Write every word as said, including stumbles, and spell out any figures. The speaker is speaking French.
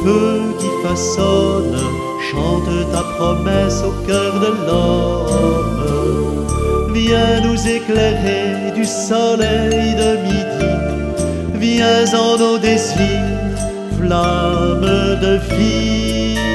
feu qui façonne chante ta promesse au cœur de l'homme. Viens nous éclairer du soleil de midi, viens en nos désirs, flamme de vie.